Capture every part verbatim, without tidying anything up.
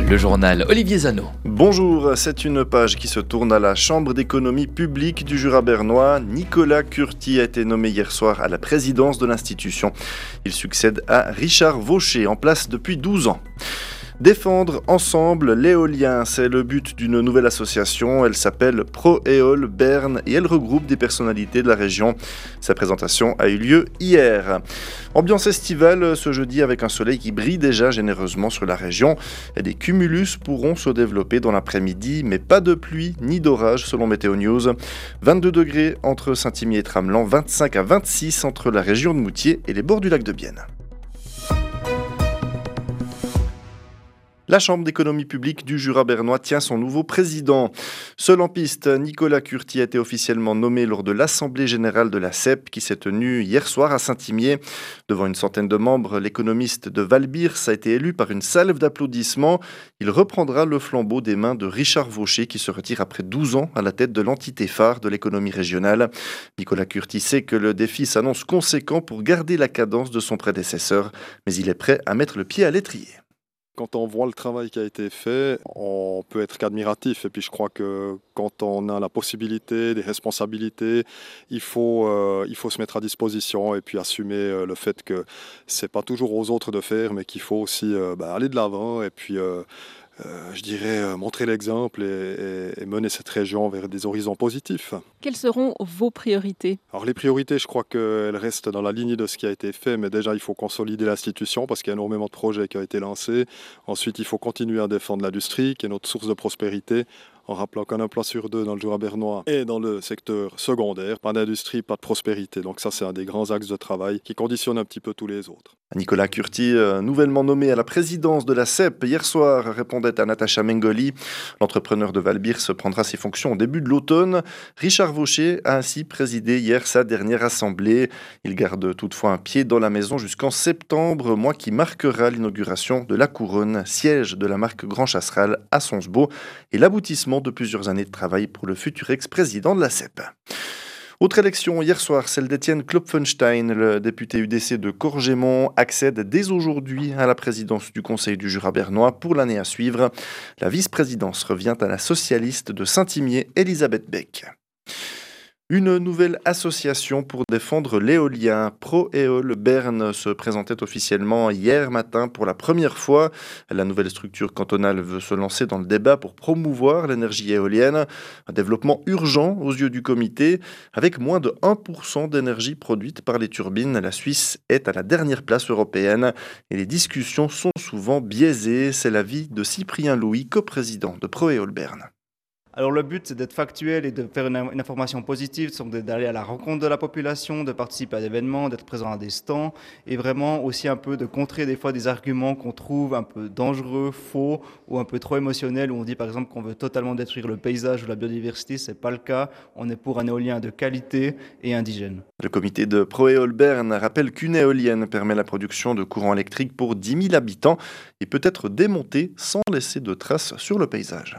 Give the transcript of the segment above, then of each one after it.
le journal Olivier Zano. Bonjour, c'est une page qui se tourne à la Chambre d'économie publique du Jura bernois. Nicolas Curti a été nommé hier soir à la présidence de l'institution. Il succède à Richard Vaucher, en place depuis douze ans. Défendre ensemble l'éolien, c'est le but d'une nouvelle association. Elle s'appelle ProEol Berne et elle regroupe des personnalités de la région. Sa présentation a eu lieu hier. Ambiance estivale ce jeudi avec un soleil qui brille déjà généreusement sur la région. Et des cumulus pourront se développer dans l'après-midi, mais pas de pluie ni d'orage selon Météo News. vingt-deux degrés entre Saint-Imier et Tramelan, vingt-cinq à vingt-six entre la région de Moutier et les bords du lac de Bienne. La Chambre d'économie publique du Jura bernois tient son nouveau président. Seul en piste, Nicolas Curti a été officiellement nommé lors de l'Assemblée générale de la C E P qui s'est tenue hier soir à Saint-Imier. Devant une centaine de membres, l'économiste de Valbirs a été élu par une salve d'applaudissements. Il reprendra le flambeau des mains de Richard Vaucher qui se retire après douze ans à la tête de l'entité phare de l'économie régionale. Nicolas Curti sait que le défi s'annonce conséquent pour garder la cadence de son prédécesseur, mais il est prêt à mettre le pied à l'étrier. Quand on voit le travail qui a été fait, on peut être qu'admiratif. Et puis je crois que quand on a la possibilité, des responsabilités, il faut, euh, il faut se mettre à disposition et puis assumer euh, le fait que c'est pas toujours aux autres de faire, mais qu'il faut aussi euh, bah, aller de l'avant et puis euh, euh, je dirais euh, montrer l'exemple et, et, et mener cette région vers des horizons positifs. Quelles seront vos priorités ? Alors les priorités, je crois qu'elles restent dans la lignée de ce qui a été fait, mais déjà il faut consolider l'institution parce qu'il y a énormément de projets qui ont été lancés. Ensuite, il faut continuer à défendre l'industrie, qui est notre source de prospérité, en rappelant qu'un emploi sur deux dans le Jura bernois et dans le secteur secondaire, pas d'industrie, pas de prospérité. Donc ça, c'est un des grands axes de travail qui conditionne un petit peu tous les autres. Nicolas Curti, euh, nouvellement nommé à la présidence de la C E P hier soir, répondait à Natacha Mengoli. L'entrepreneur de Valbirs se prendra ses fonctions au début de l'automne. Richard Vaucher a ainsi présidé hier sa dernière assemblée. Il garde toutefois un pied dans la maison jusqu'en septembre, mois qui marquera l'inauguration de la Couronne, siège de la marque Grand Chasseral à Sonsbeau, et l'aboutissement de plusieurs années de travail pour le futur ex-président de la C E P. Autre élection hier soir, celle d'Étienne Klopfenstein, le député U D C de Corgémont, accède dès aujourd'hui à la présidence du Conseil du Jura bernois pour l'année à suivre. La vice-présidence revient à la socialiste de Saint-Imier, Elisabeth Beck. Une nouvelle association pour défendre l'éolien, ProEol Berne, se présentait officiellement hier matin pour la première fois. La nouvelle structure cantonale veut se lancer dans le débat pour promouvoir l'énergie éolienne. Un développement urgent aux yeux du comité. Avec moins de un pour cent d'énergie produite par les turbines, la Suisse est à la dernière place européenne. Et les discussions sont souvent biaisées. C'est l'avis de Cyprien Louis, coprésident de ProEol Berne. Alors le but, c'est d'être factuel et de faire une, une information positive, donc d'aller à la rencontre de la population, de participer à des événements, d'être présent à des stands et vraiment aussi un peu de contrer des fois des arguments qu'on trouve un peu dangereux, faux ou un peu trop émotionnels, où on dit par exemple qu'on veut totalement détruire le paysage ou la biodiversité. Ce n'est pas le cas. On est pour un éolien de qualité et indigène. Le comité de ProEol Berne rappelle qu'une éolienne permet la production de courant électrique pour dix mille habitants et peut être démontée sans laisser de traces sur le paysage.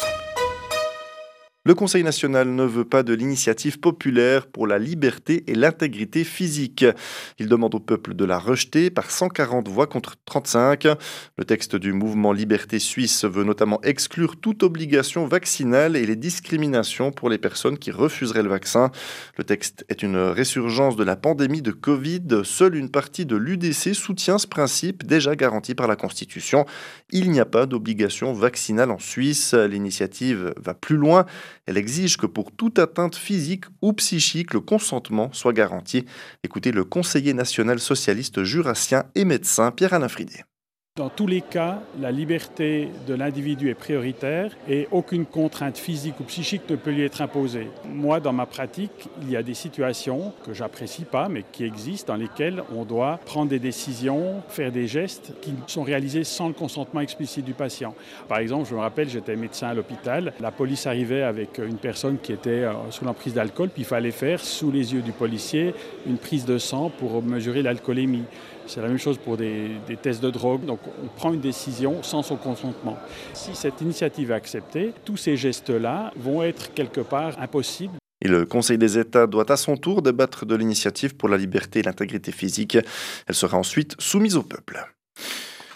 Le Conseil national ne veut pas de l'initiative populaire pour la liberté et l'intégrité physique. Il demande au peuple de la rejeter par cent quarante voix contre trente-cinq. Le texte du mouvement Liberté suisse veut notamment exclure toute obligation vaccinale et les discriminations pour les personnes qui refuseraient le vaccin. Le texte est une résurgence de la pandémie de Covid. Seule une partie de l'U D C soutient ce principe déjà garanti par la Constitution. Il n'y a pas d'obligation vaccinale en Suisse. L'initiative va plus loin. Elle exige que pour toute atteinte physique ou psychique, le consentement soit garanti. Écoutez le conseiller national socialiste jurassien et médecin Pierre-Alain Fridet. Dans tous les cas, la liberté de l'individu est prioritaire et aucune contrainte physique ou psychique ne peut lui être imposée. Moi, dans ma pratique, il y a des situations que j'apprécie pas, mais qui existent, dans lesquelles on doit prendre des décisions, faire des gestes qui sont réalisés sans le consentement explicite du patient. Par exemple, je me rappelle, j'étais médecin à l'hôpital, la police arrivait avec une personne qui était sous l'emprise d'alcool, puis il fallait faire, sous les yeux du policier, une prise de sang pour mesurer l'alcoolémie. C'est la même chose pour des, des tests de drogue. Donc on prend une décision sans son consentement. Si cette initiative est acceptée, tous ces gestes-là vont être quelque part impossibles. Et le Conseil des États doit à son tour débattre de l'initiative pour la liberté et l'intégrité physique. Elle sera ensuite soumise au peuple.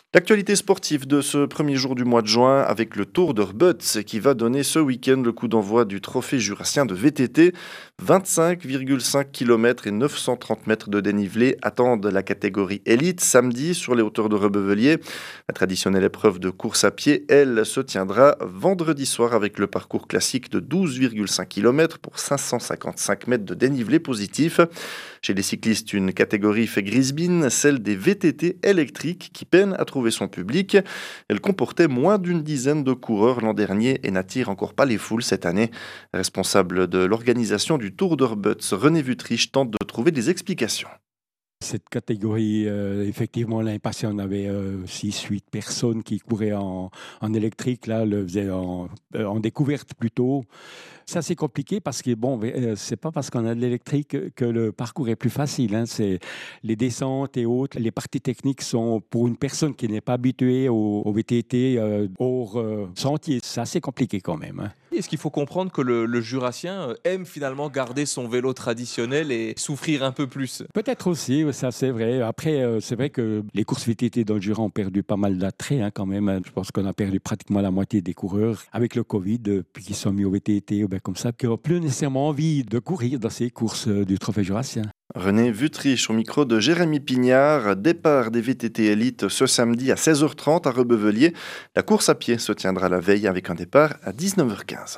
L'actualité sportive de ce premier jour du mois de juin avec le Tour de Rbutz qui va donner ce week-end le coup d'envoi du trophée jurassien de V T T. vingt-cinq virgule cinq kilomètres et neuf cent trente mètres de dénivelé attendent la catégorie élite samedi sur les hauteurs de Rebevelier. La traditionnelle épreuve de course à pied, elle, se tiendra vendredi soir avec le parcours classique de douze virgule cinq kilomètres pour cinq cent cinquante-cinq mètres de dénivelé positif. Chez les cyclistes, une catégorie fait grise-mine, celle des V T T électriques qui peinent à trouver son public. Elle comportait moins d'une dizaine de coureurs l'an dernier et n'attire encore pas les foules cette année. Responsable de l'organisation du Tour de Rbutz, René Wüttrich tente de trouver des explications. Cette catégorie, euh, effectivement, l'année passée, on avait euh, six huit personnes qui couraient en, en électrique, là, le faisaient en, euh, en découverte plutôt. Ça, c'est compliqué parce que, bon, euh, c'est pas parce qu'on a de l'électrique que le parcours est plus facile. Hein. C'est les descentes et autres. Les parties techniques sont, pour une personne qui n'est pas habituée au, au V T T, euh, hors euh, sentier, c'est assez compliqué quand même. Hein. Est-ce qu'il faut comprendre que le, le Jurassien aime finalement garder son vélo traditionnel et souffrir un peu plus? Peut-être aussi, ça c'est vrai. Après, euh, c'est vrai que les courses V T T dans le Jura ont perdu pas mal d'attrait hein, quand même. Je pense qu'on a perdu pratiquement la moitié des coureurs avec le Covid, euh, puis qu'ils sont mis au V T T, ben, comme ça, qui n'ont plus nécessairement envie de courir dans ces courses euh, du Trophée Jurassien. René Wüttrich au micro de Jérémy Pignard. Départ des V T T élites ce samedi à seize heures trente à Rebevelier. La course à pied se tiendra la veille avec un départ à dix-neuf heures quinze.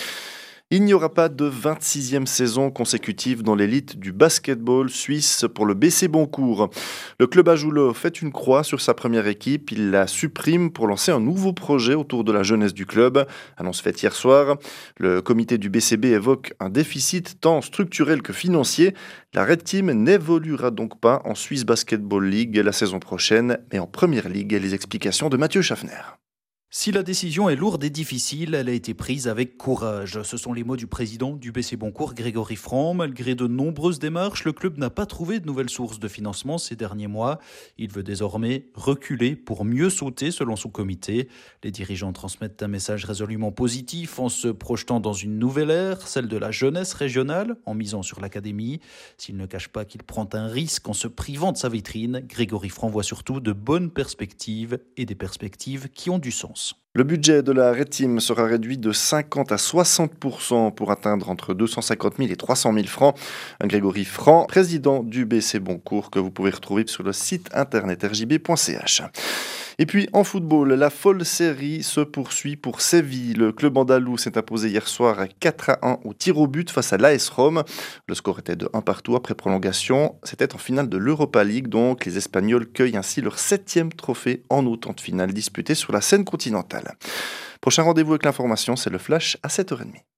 Il n'y aura pas de vingt-sixième saison consécutive dans l'élite du basketball suisse pour le B C Boncourt. Le club Ajoulo fait une croix sur sa première équipe. Il la supprime pour lancer un nouveau projet autour de la jeunesse du club. Annonce faite hier soir. Le comité du B C B évoque un déficit tant structurel que financier. La Red Team n'évoluera donc pas en Swiss Basketball League la saison prochaine, mais en Première Ligue. Les explications de Mathieu Schaffner. Si la décision est lourde et difficile, elle a été prise avec courage. Ce sont les mots du président du B C Boncourt, Grégory Franc. Malgré de nombreuses démarches, le club n'a pas trouvé de nouvelles sources de financement ces derniers mois. Il veut désormais reculer pour mieux sauter selon son comité. Les dirigeants transmettent un message résolument positif en se projetant dans une nouvelle ère, celle de la jeunesse régionale, en misant sur l'académie. S'il ne cache pas qu'il prend un risque en se privant de sa vitrine, Grégory Franc voit surtout de bonnes perspectives et des perspectives qui ont du sens. Le budget de la Red Team sera réduit de cinquante à soixante pour cent pour atteindre entre deux cent cinquante mille et trois cent mille francs. Un Grégory Franc, président du B C Boncourt, que vous pouvez retrouver sur le site internet r j b point c h. Et puis en football, la folle série se poursuit pour Séville. Le club andalou s'est imposé hier soir à quatre à un au tir au but face à l'A S Rome. Le score était de un partout après prolongation. C'était en finale de l'Europa League, donc les Espagnols cueillent ainsi leur septième trophée en autant de finales disputées sur la scène continentale. Prochain rendez-vous avec l'information, c'est le Flash à sept heures trente.